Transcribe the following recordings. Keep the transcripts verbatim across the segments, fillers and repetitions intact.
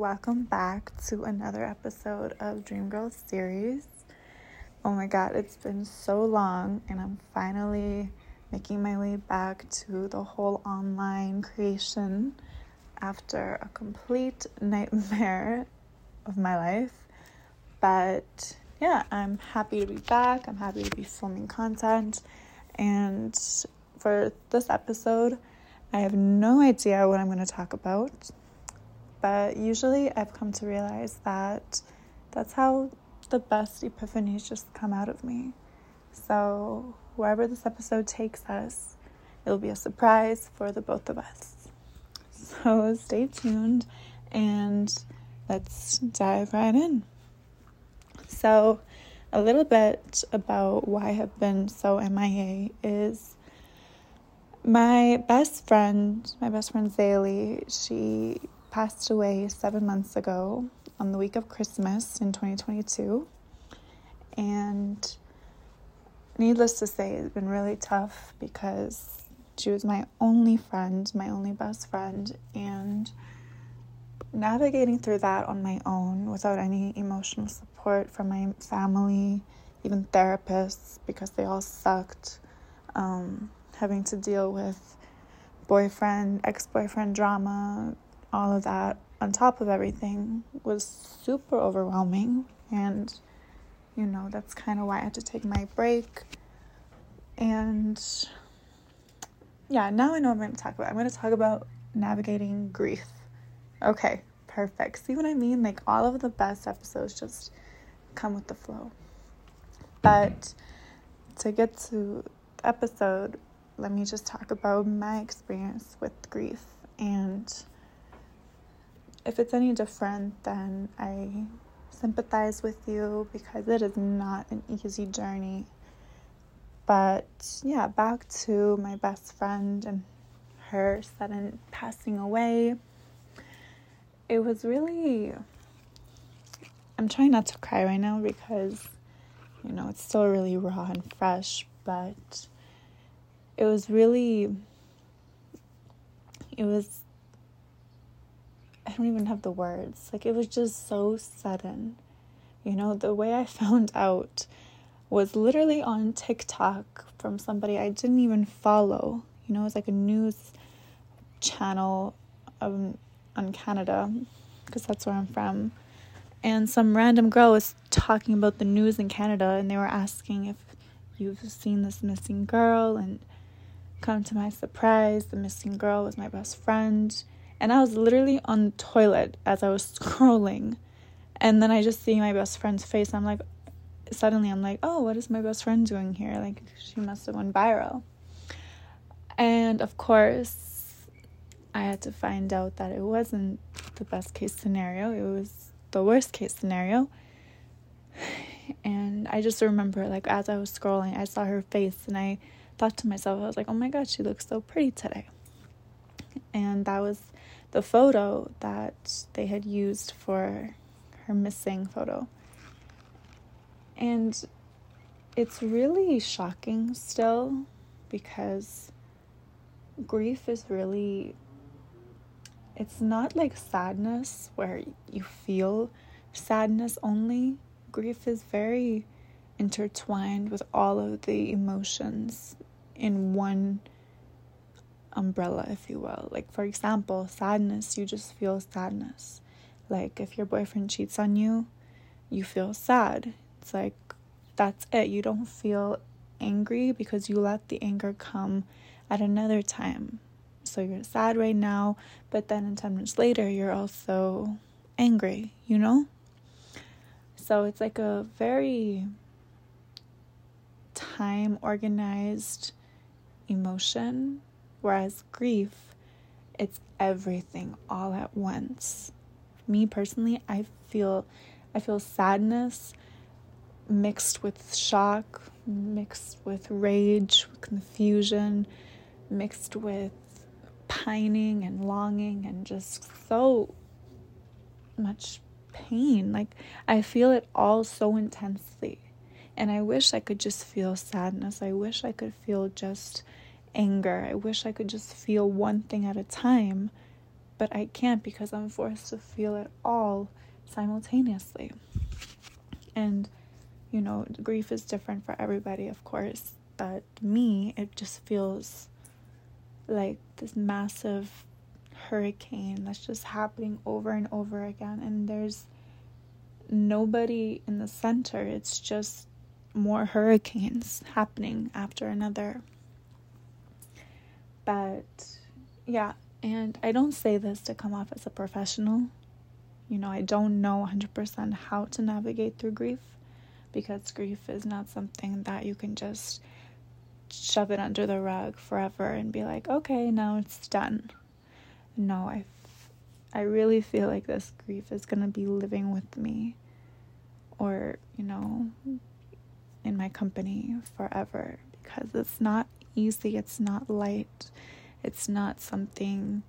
welcome back to another episode of Dream Girl series. Oh my god, it's been so long and I'm finally making my way back to the whole online creation after a complete nightmare of my life. But yeah, I'm happy to be back. I'm happy to be filming content. And for this episode, I have no idea what I'm going to talk about. But usually I've come to realize that that's how the best epiphanies just come out of me. So wherever this episode takes us, it'll be a surprise for the both of us. So stay tuned and let's dive right in. So a little bit about why I have been so M I A is my best friend, my best friend Zaylee, she passed away seven months ago on the week of Christmas in twenty twenty-two. And needless to say, it's been really tough because she was my only friend, my only best friend, and navigating through that on my own without any emotional support from my family, even therapists, because they all sucked, um, having to deal with boyfriend, ex-boyfriend drama, all of that on top of everything was super overwhelming. And you know, that's kind of why I had to take my break. And yeah, now I know what I'm going to talk about. I'm going to talk about navigating grief. Okay, perfect. See what I mean? Like, all of the best episodes just come with the flow. But to get to the episode, let me just talk about my experience with grief. And if it's any different, then I sympathize with you because it is not an easy journey. But yeah, back to my best friend and her sudden passing away. It was really, I'm trying not to cry right now because, you know, it's still really raw and fresh, but it was really, it was, I don't even have the words. Like, it was just so sudden. You know, the way I found out was literally on TikTok from somebody I didn't even follow. You know, it was like a news channel um, on Canada, because that's where I'm from. And some random girl was talking about the news in Canada, and they were asking if you've seen this missing girl. And come to my surprise, the missing girl was my best friend. And I was literally on the toilet as I was scrolling. And then I just see my best friend's face. I'm like, suddenly I'm like, oh, what is my best friend doing here? Like, she must have went viral. And of course, I had to find out that it wasn't the best case scenario. It was the worst case scenario. And I just remember, like, as I was scrolling, I saw her face. And I thought to myself, I was like, oh my God, she looks so pretty today. And that was the photo that they had used for her missing photo. And it's really shocking still because grief is really, it's not like sadness where you feel sadness only. Grief is very intertwined with all of the emotions in one umbrella, if you will. Like, for example, sadness, you just feel sadness. Like, if your boyfriend cheats on you, you feel sad. It's like, that's it. You don't feel angry because you let the anger come at another time. So you're sad right now, but then in ten minutes later, you're also angry, you know? So it's like a very time organized emotion. Whereas grief, it's everything all at once. Me personally, I feel I feel sadness mixed with shock, mixed with rage, confusion, mixed with pining and longing and just so much pain. Like, I feel it all so intensely. And I wish I could just feel sadness. I wish I could feel just anger. I wish I could just feel one thing at a time. but I can't because I'm forced to feel it all simultaneously. And, you know, grief is different for everybody, of course, but me, it just feels like this massive hurricane that's just happening over and over again, and there's nobody in the center. It's just more hurricanes happening after another. But yeah, and I don't say this to come off as a professional. You know, I don't know one hundred percent how to navigate through grief, because grief is not something that you can just shove it under the rug forever and be like, okay, now it's done. No, I, I really feel like this grief is going to be living with me, or, you know, in my company forever, because it's not easy, it's not light, it's not something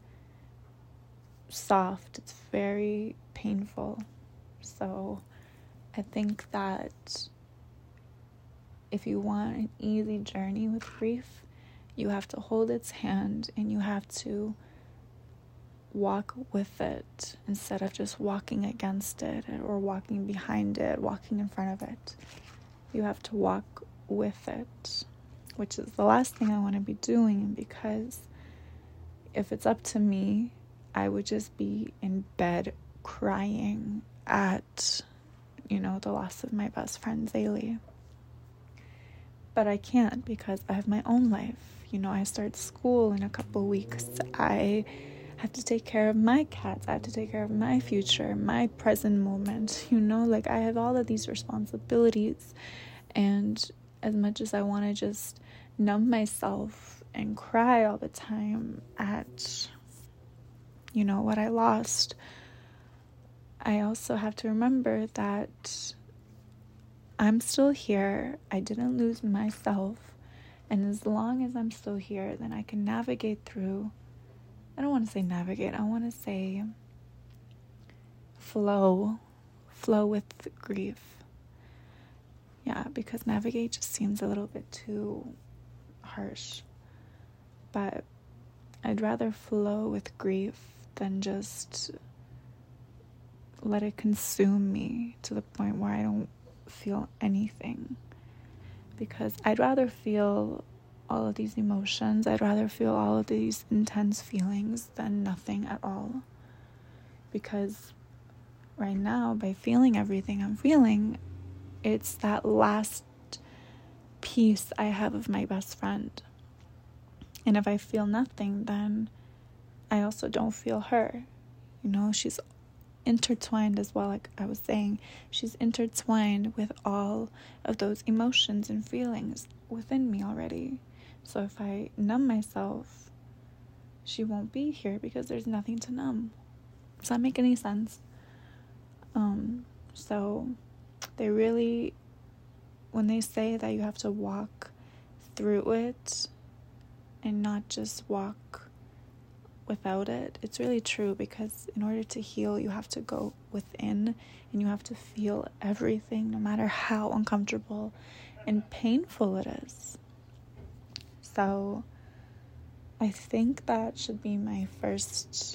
soft, it's very painful. So I think that if you want an easy journey with grief, you have to hold its hand and you have to walk with it instead of just walking against it or walking behind it, walking in front of it. You have to walk with it, which is the last thing I want to be doing, because if it's up to me, I would just be in bed crying at, you know, the loss of my best friend, Zaylee. But I can't, because I have my own life. You know, I start school in a couple weeks. I have to take care of my cats. I have to take care of my future, my present moment. You know, like I have all of these responsibilities. And as much as I want to just numb myself and cry all the time at, you know, what I lost, I also have to remember that I'm still here. I didn't lose myself. And as long as I'm still here, then I can navigate through. I don't want to say navigate. I want to say flow. Flow with grief. Yeah, because navigate just seems a little bit too harsh. But I'd rather flow with grief than just let it consume me to the point where I don't feel anything, because I'd rather feel all of these emotions, I'd rather feel all of these intense feelings than nothing at all. Because right now, by feeling everything I'm feeling, it's that last piece I have of my best friend. And if I feel nothing, then I also don't feel her. You know, she's intertwined as well, like I was saying. She's intertwined with all of those emotions and feelings within me already. So if I numb myself, she won't be here because there's nothing to numb. Does that make any sense? Um, so they really, when they say that you have to walk through it and not just walk without it, it's really true, because in order to heal, you have to go within and you have to feel everything, no matter how uncomfortable and painful it is. So I think that should be my first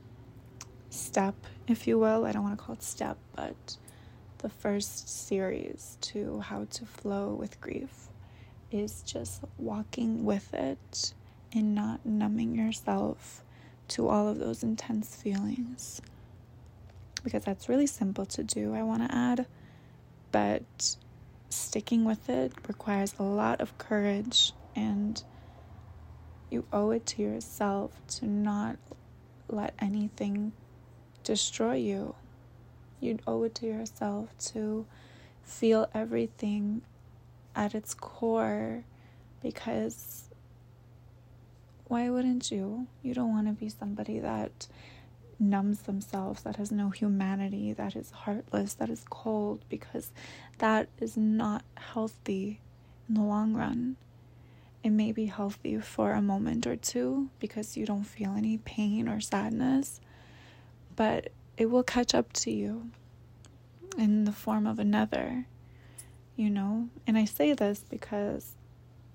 step, if you will. I don't want to call it step, but the first series to how to flow with grief is just walking with it and not numbing yourself to all of those intense feelings, because that's really simple to do, I want to add, but sticking with it requires a lot of courage, and you owe it to yourself to not let anything destroy you. You owe it to yourself to feel everything at its core, because why wouldn't you? You don't want to be somebody that numbs themselves, that has no humanity, that is heartless, that is cold, because that is not healthy in the long run. It may be healthy for a moment or two because you don't feel any pain or sadness, but it will catch up to you in the form of another, you know? And I say this because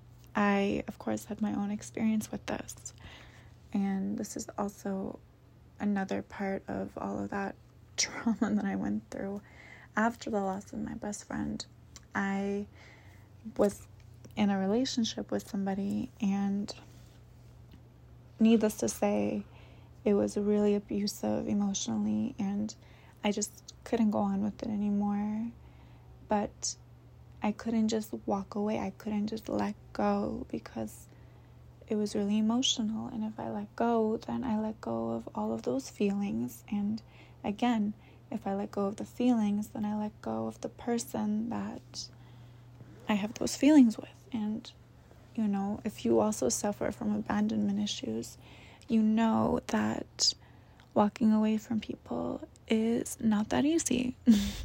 I, of course, had my own experience with this. And this is also another part of all of that trauma that I went through after the loss of my best friend. I was in a relationship with somebody, and needless to say, it was really abusive emotionally, and I just couldn't go on with it anymore. But I couldn't just walk away. I couldn't just let go, because it was really emotional. And if I let go, then I let go of all of those feelings. And again, if I let go of the feelings, then I let go of the person that I have those feelings with. And, you know, if you also suffer from abandonment issues, you know that walking away from people is not that easy.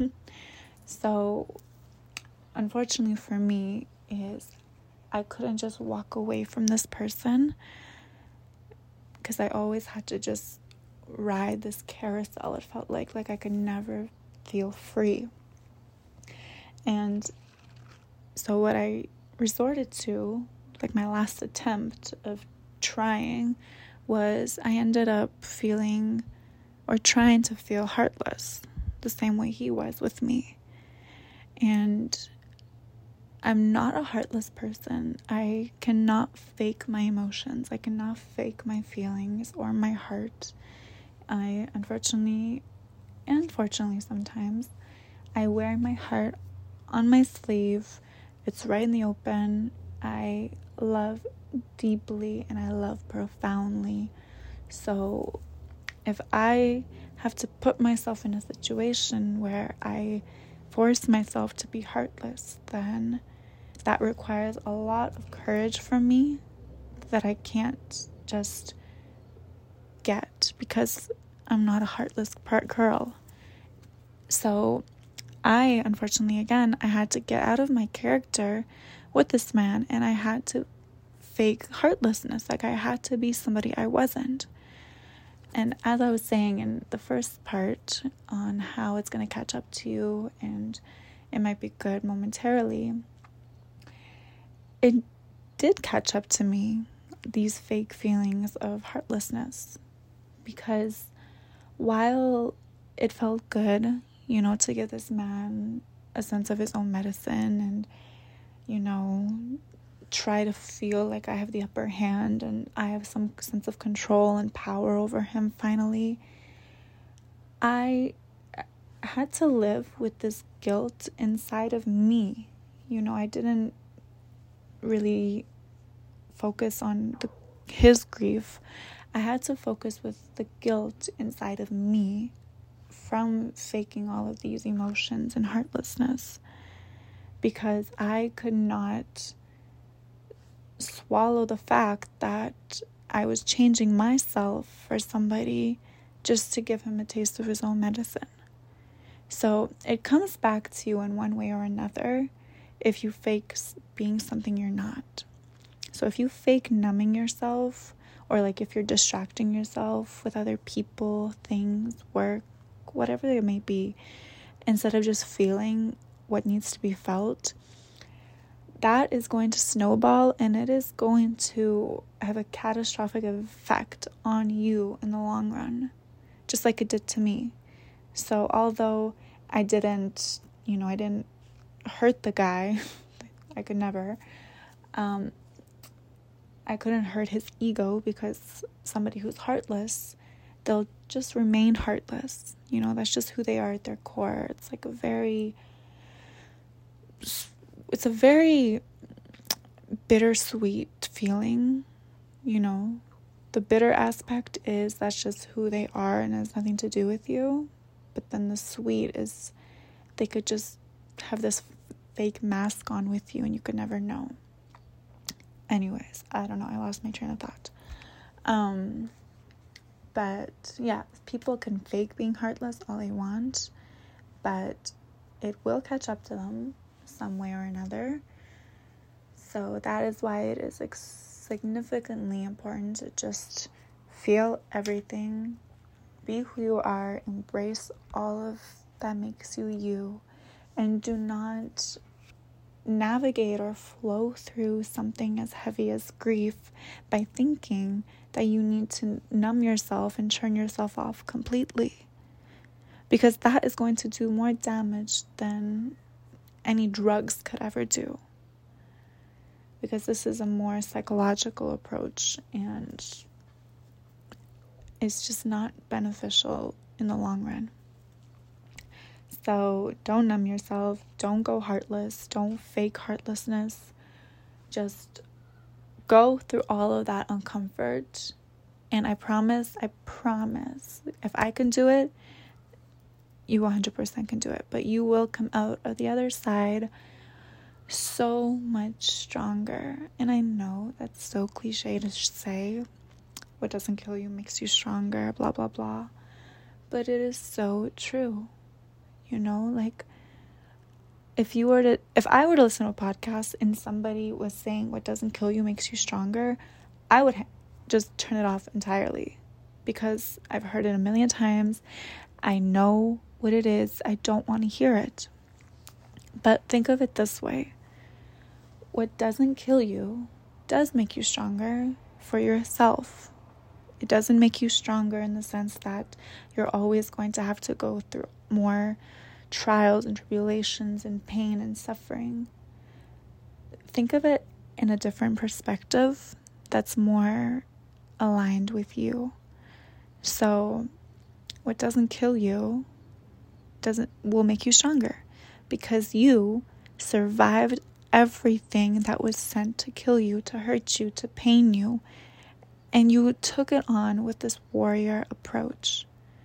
So, unfortunately for me, is I couldn't just walk away from this person, because I always had to just ride this carousel. It felt like like I could never feel free. And so what I resorted to, like my last attempt of trying, was I ended up feeling, or trying to feel, heartless, the same way he was with me. And I'm not a heartless person. I cannot fake my emotions. I cannot fake my feelings or my heart. I, unfortunately, and fortunately sometimes, I wear my heart on my sleeve. It's right in the open. I love deeply and I love profoundly. So if I have to put myself in a situation where I force myself to be heartless, then that requires a lot of courage from me that I can't just get, because I'm not a heartless part girl. So I, unfortunately, again, I had to get out of my character with this man, and I had to fake heartlessness. Like, I had to be somebody I wasn't. And as I was saying in the first part on how it's going to catch up to you and it might be good momentarily, it did catch up to me, these fake feelings of heartlessness. Because while it felt good, you know, to give this man a sense of his own medicine and, you know, try to feel like I have the upper hand and I have some sense of control and power over him finally, I had to live with this guilt inside of me. You know, I didn't really focus on the, his grief. I had to focus with the guilt inside of me from faking all of these emotions and heartlessness, because I could not swallow the fact that I was changing myself for somebody just to give him a taste of his own medicine. So it comes back to you in one way or another if you fake being something you're not. So if you fake numbing yourself, or like if you're distracting yourself with other people, things, work, whatever it may be, instead of just feeling what needs to be felt, that is going to snowball, and it is going to have a catastrophic effect on you in the long run, just like it did to me. So although I didn't, you know, I didn't hurt the guy, I could never, um, I couldn't hurt his ego, because somebody who's heartless, they'll just remain heartless. You know, that's just who they are at their core. It's like a very, it's a very bittersweet feeling, you know. The bitter aspect is that's just who they are and has nothing to do with you. But then the sweet is they could just have this fake mask on with you and you could never know. Anyways, I don't know. I lost my train of thought. Um, but yeah, people can fake being heartless all they want, but it will catch up to them some way or another. So that is why it is ex- significantly important to just feel everything, be who you are, embrace all of that makes you you, and do not navigate or flow through something as heavy as grief by thinking that you need to numb yourself and turn yourself off completely. Because that is going to do more damage than any drugs could ever do. Because this is a more psychological approach, and it's just not beneficial in the long run. So don't numb yourself. Don't go heartless. Don't fake heartlessness. Just go through all of that uncomfort. And I promise, I promise, if I can do it, you one hundred percent can do it. But you will come out of the other side so much stronger. And I know that's so cliche to say. What doesn't kill you makes you stronger, blah, blah, blah. But it is so true. You know, like, if you were to, if I were to listen to a podcast and somebody was saying what doesn't kill you makes you stronger, I would ha- just turn it off entirely, because I've heard it a million times. I know what it is. I don't want to hear it. But think of it this way. What doesn't kill you does make you stronger for yourself. It doesn't make you stronger in the sense that you're always going to have to go through more trials and tribulations and pain and suffering. Think of it in a different perspective that's more aligned with you. So what doesn't kill you doesn't will make you stronger, because you survived everything that was sent to kill you, to hurt you, to pain you, and you took it on with this warrior approach.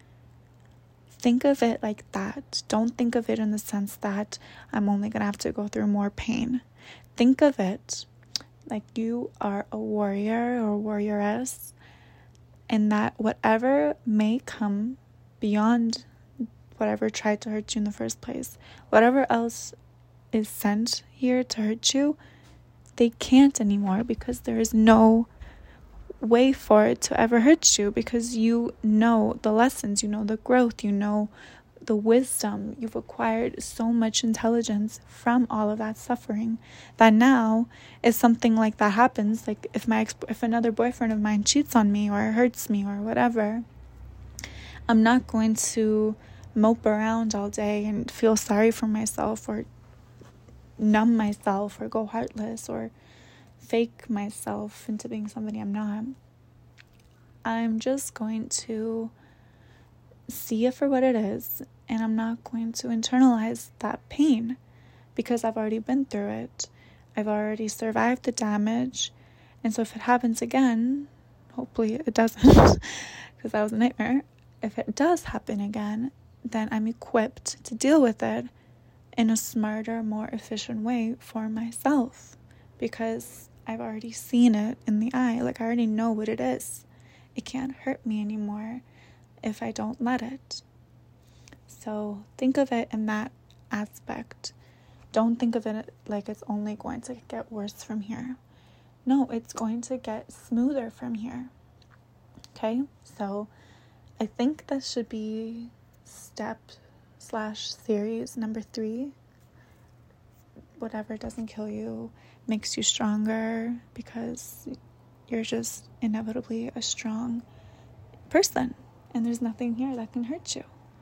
Think of it like that. Don't think of it in the sense that I'm only going to have to go through more pain. Think of it like you are a warrior or warrioress, and that whatever may come beyond whatever tried to hurt you in the first place, whatever else is sent here to hurt you, they can't anymore, because there is no way for it to ever hurt you, because you know the lessons, you know the growth, you know the wisdom. You've acquired so much intelligence from all of that suffering that now if something like that happens, like if my ex- if another boyfriend of mine cheats on me or hurts me or whatever, I'm not going to mope around all day and feel sorry for myself or numb myself or go heartless or fake myself into being somebody I'm not. I'm just going to see it for what it is, and I'm not going to internalize that pain, because I've already been through it. I've already survived the damage, and so if it happens again, hopefully it doesn't, because that was a nightmare. If it does happen again, then I'm equipped to deal with it in a smarter, more efficient way for myself, because I've already seen it in the eye. Like, I already know what it is. It can't hurt me anymore if I don't let it. So think of it in that aspect. Don't think of it like it's only going to get worse from here. No, it's going to get smoother from here. Okay? So I think that should be step slash series number three. Whatever doesn't kill you makes you stronger, because you're just inevitably a strong person, and there's nothing here that can hurt you.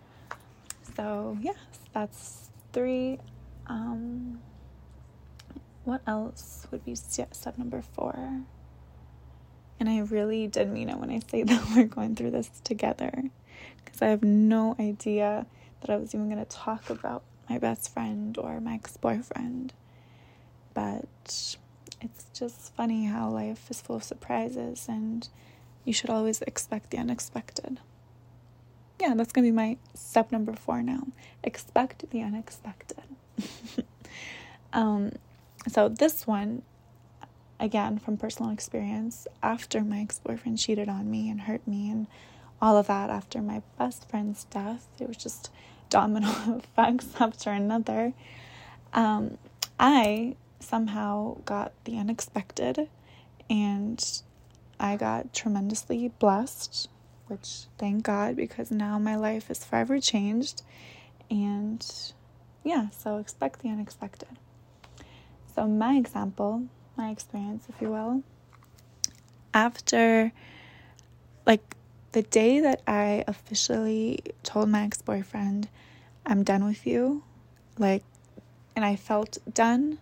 So yes, that's three. Um, what else would be step number four? And I really did mean it when I say that we're going through this together, because I have no idea that I was even going to talk about my best friend or my ex-boyfriend. But it's just funny how life is full of surprises, and you should always expect the unexpected. Yeah, that's going to be my step number four now. Expect the unexpected. um, so this one, again, from personal experience, after my ex-boyfriend cheated on me and hurt me and all of that, after my best friend's death, it was just domino effects after another. Um, I somehow got the unexpected, and I got tremendously blessed, which thank God, because now my life is forever changed. And yeah, so expect the unexpected. So my example, my experience, if you will, after, like, the day that I officially told my ex-boyfriend, I'm done with you, like, and I felt done,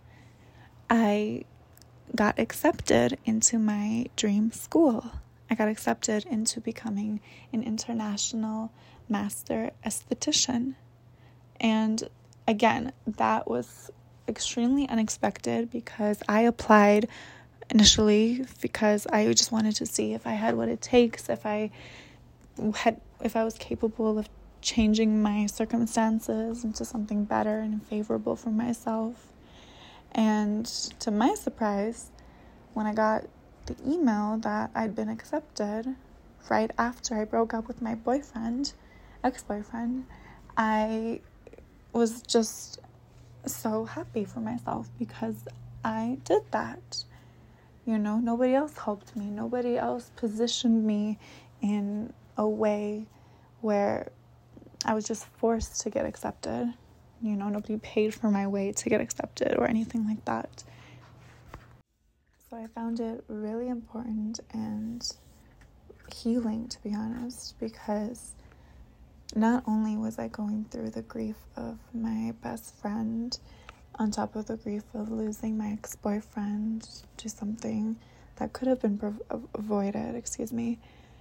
I got accepted into my dream school. I got accepted into becoming an international master esthetician. And again, that was extremely unexpected because I applied initially because I just wanted to see if I had what it takes, if I had, if I was capable of changing my circumstances into something better and favorable for myself. And to my surprise, when I got the email that I'd been accepted right after I broke up with my boyfriend, ex-boyfriend, I was just so happy for myself because I did that. You know, nobody else helped me. Nobody else positioned me in a way where I was just forced to get accepted. You know, nobody paid for my way to get accepted or anything like that. So I found it really important and healing, to be honest, because not only was I going through the grief of my best friend on top of the grief of losing my ex-boyfriend to something that could have been prov- avoided, excuse me,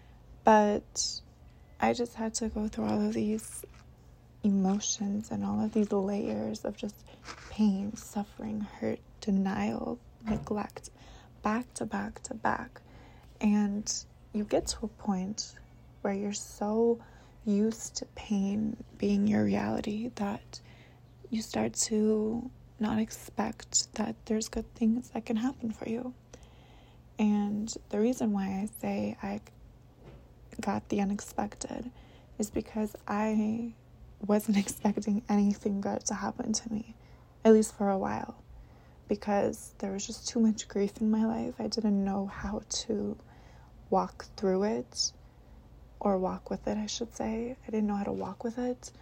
but I just had to go through all of these emotions and all of these layers of just pain, suffering, hurt, denial, neglect, back to back to back. And you get to a point where you're so used to pain being your reality that you start to not expect that there's good things that can happen for you. And the reason why I say I got the unexpected is because I wasn't expecting anything good to happen to me, at least for a while, because there was just too much grief in my life. I didn't know how to walk through it, or walk with it, I should say. I didn't know how to walk with it.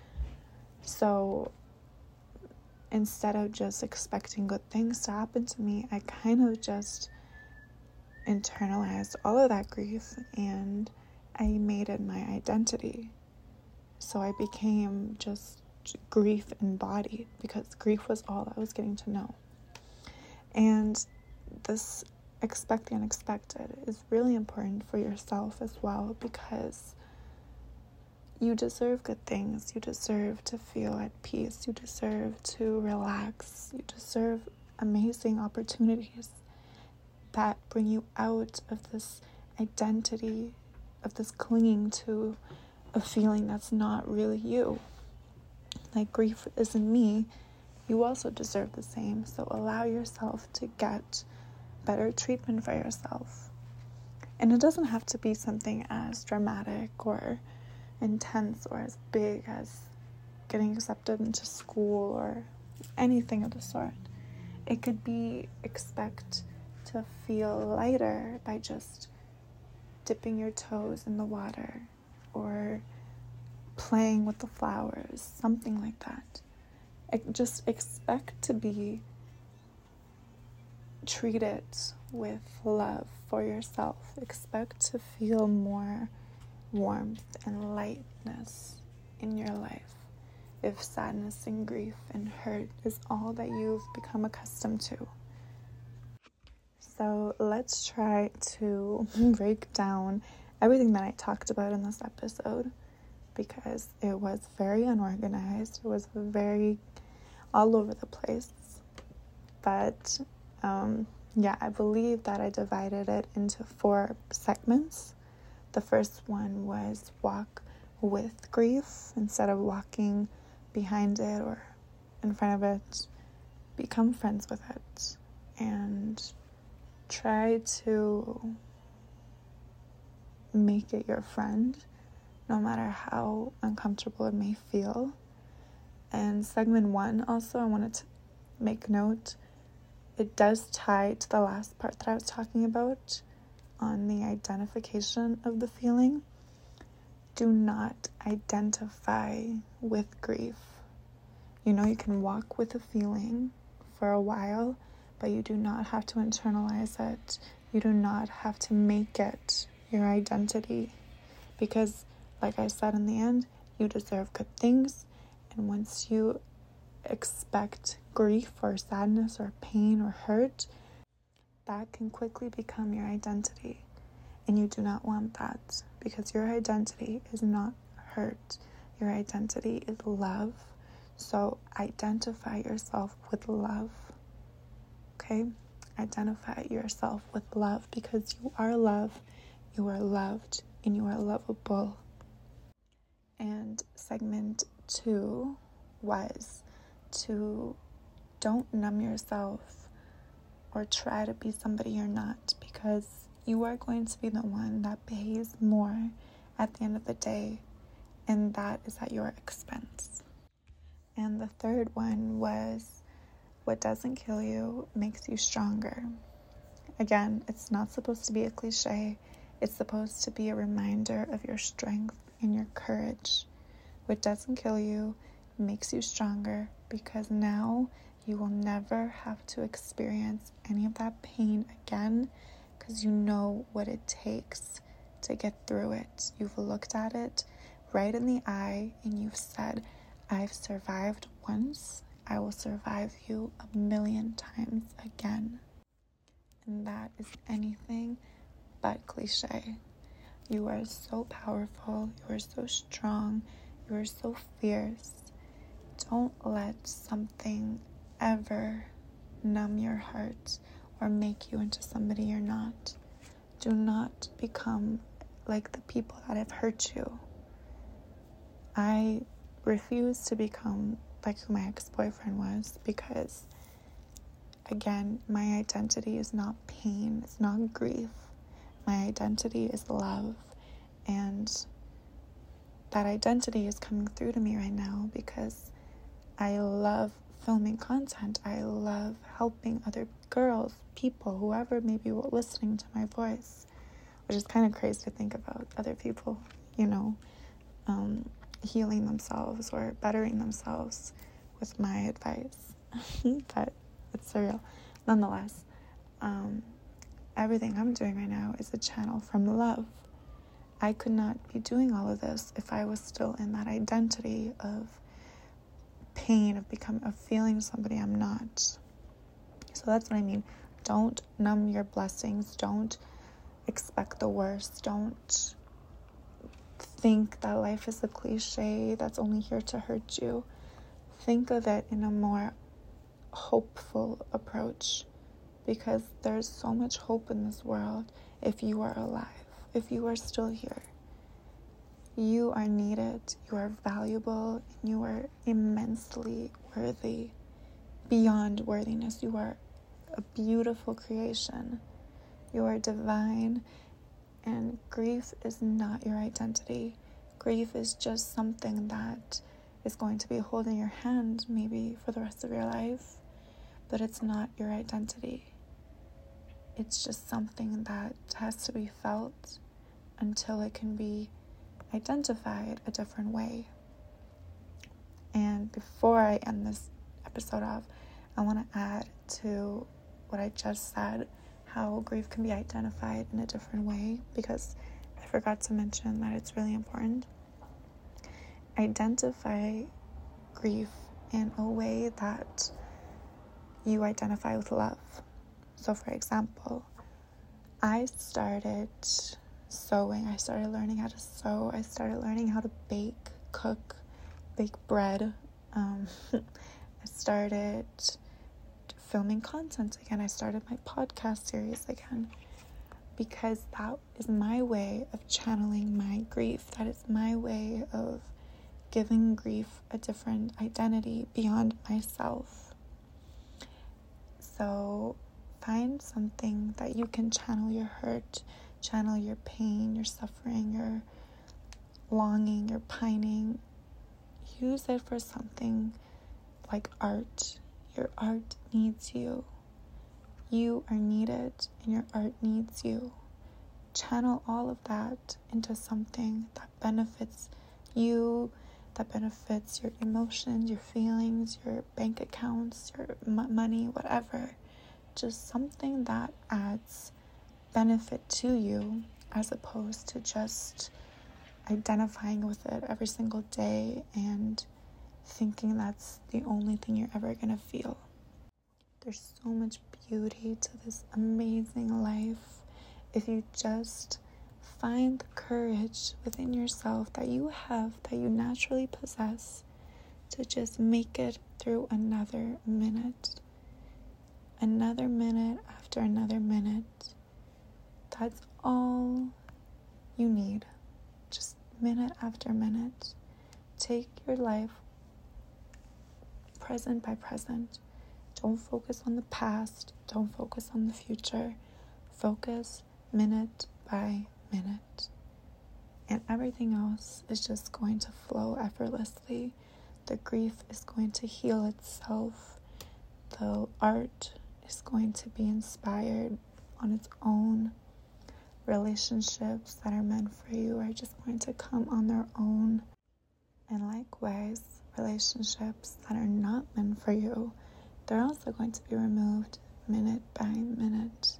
So instead of just expecting good things to happen to me, I kind of just internalized all of that grief and I made it my identity. So I became just grief embodied because grief was all I was getting to know. And this expect the unexpected is really important for yourself as well, because you deserve good things. You deserve to feel at peace. You deserve to relax. You deserve amazing opportunities that bring you out of this identity, of this clinging to a feeling that's not really you. Like, grief isn't me. You also deserve the same. So allow yourself to get better treatment for yourself. And it doesn't have to be something as dramatic or intense or as big as getting accepted into school or anything of the sort. It could be expect to feel lighter by just dipping your toes in the water or playing with the flowers, something like that. Just expect to be treated with love for yourself. Expect to feel more warmth and lightness in your life if sadness and grief and hurt is all that you've become accustomed to. So let's try to break down everything that I talked about in this episode, because it was very unorganized. It was very all over the place. But um, yeah, I believe that I divided it into four segments. The first one was walk with grief instead of walking behind it or in front of it. Become friends with it and try to make it your friend, no matter how uncomfortable it may feel. And segment one, also, I wanted to make note, it does tie to the last part that I was talking about on the identification of the feeling. Do not identify with grief. You know, you can walk with a feeling for a while, but you do not have to internalize it. You do not have to make it your identity, because, like I said in the end, you deserve good things. And once you expect grief or sadness or pain or hurt, that can quickly become your identity. And you do not want that, because your identity is not hurt. Your identity is love. So identify yourself with love. Okay? Identify yourself with love, because you are love, you are loved, and you are lovable. And segment two was to don't numb yourself or try to be somebody you're not, because you are going to be the one that pays more at the end of the day, and that is at your expense. And the third one was, what doesn't kill you makes you stronger. Again, it's not supposed to be a cliche. It's supposed to be a reminder of your strength and your courage. What doesn't kill you makes you stronger, because now you will never have to experience any of that pain again, because you know what it takes to get through it. You've looked at it right in the eye and you've said, I've survived once, I will survive you a million times again. And that is anything but cliche. You are so powerful, you are so strong, you are so fierce. Don't let something ever numb your heart or make you into somebody you're not. Do not become like the people that have hurt you. I refuse to become like who my ex-boyfriend was, because again, my identity is not pain, it's not grief. My identity is love, and that identity is coming through to me right now because I love filming content. I love helping other girls, people, whoever may be listening to my voice, which is kind of crazy to think about other people, you know, um, healing themselves or bettering themselves with my advice. But it's surreal. Nonetheless, um, everything I'm doing right now is a channel from love. I could not be doing all of this if I was still in that identity of pain, of becoming, of feeling somebody I'm not. So that's what I mean. Don't numb your blessings. Don't expect the worst. Don't think that life is a cliche that's only here to hurt you. Think of it in a more hopeful approach, because there's so much hope in this world if you are alive, if you are still here. You are needed, you are valuable, and you are immensely worthy. Beyond worthiness, you are a beautiful creation. You are divine, and grief is not your identity. Grief is just something that is going to be holding your hand maybe for the rest of your life, but it's not your identity. It's just something that has to be felt until it can be identified a different way. And before I end this episode off, I want to add to what I just said, how grief can be identified in a different way, because I forgot to mention that it's really important. Identify grief in a way that you identify with love. So for example, I started sewing. I started learning how to sew. I started learning how to bake, cook, bake bread. Um, I started filming content again. I started my podcast series again, because that is my way of channeling my grief. That is my way of giving grief a different identity beyond myself. So find something that you can channel your hurt, channel your pain, your suffering, your longing, your pining. Use it for something like art. Your art needs you. You are needed, and your art needs you. Channel all of that into something that benefits you, that benefits your emotions, your feelings, your bank accounts, your m- money, whatever. just something that adds benefit to you, as opposed to just identifying with it every single day and thinking that's the only thing you're ever going to feel. There's so much beauty to this amazing life if you just find the courage within yourself that you have, that you naturally possess, to just make it through another minute. Another minute after another minute. That's all you need. Just minute after minute. Take your life present by present. Don't focus on the past. Don't focus on the future. Focus minute by minute. And everything else is just going to flow effortlessly. The grief is going to heal itself. The art is going to be inspired on its own. Relationships that are meant for you are just going to come on their own. And likewise, relationships that are not meant for you, they're also going to be removed minute by minute.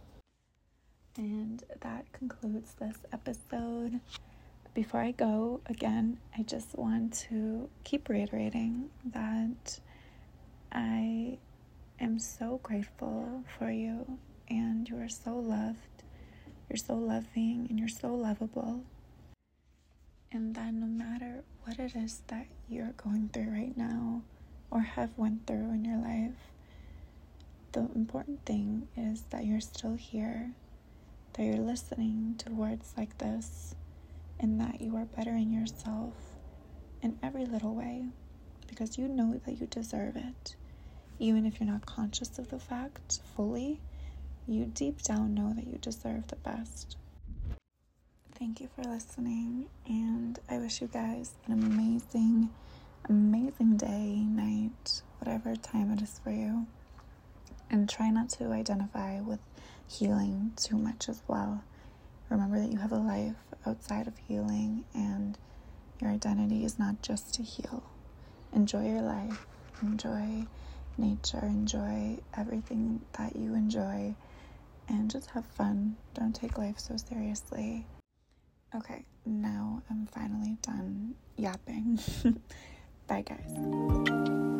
And that concludes this episode. Before I go, again, I just want to keep reiterating that I am so grateful for you, and you are so loved. You're so loving, and you're so lovable. And that no matter what it is that you're going through right now or have went through in your life, the important thing is that you're still here, that you're listening to words like this, and that you are bettering yourself in every little way, because you know that you deserve it. Even if you're not conscious of the fact fully, you deep down know that you deserve the best. Thank you for listening, and I wish you guys an amazing, amazing day, night, whatever time it is for you. And try not to identify with healing too much as well. Remember that you have a life outside of healing, and your identity is not just to heal. Enjoy your life. Enjoy nature. Enjoy everything that you enjoy. And just have fun. Don't take life so seriously. Okay, now I'm finally done yapping. Bye, guys.